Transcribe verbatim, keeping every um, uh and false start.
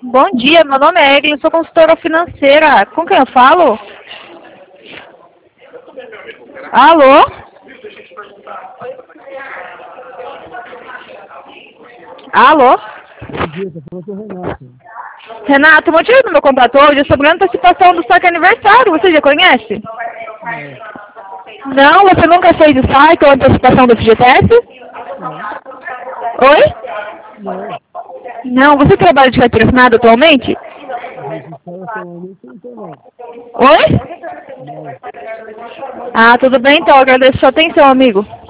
Bom dia, meu nome é Evelyn, sou consultora financeira. Com quem eu falo? Alô? Alô? Bom dia, tá falando com o Renato. Renato, o motivo do meu contato hoje é sobre a antecipação do saque aniversário. Você já conhece? Não, Não, você nunca fez o saque ou antecipação do F G T S? não, Oi? não. Não, você trabalha de carteira assinada atualmente? Registrado atualmente não tem não. Oi? Não. Ah, tudo bem então, agradeço sua atenção, amigo.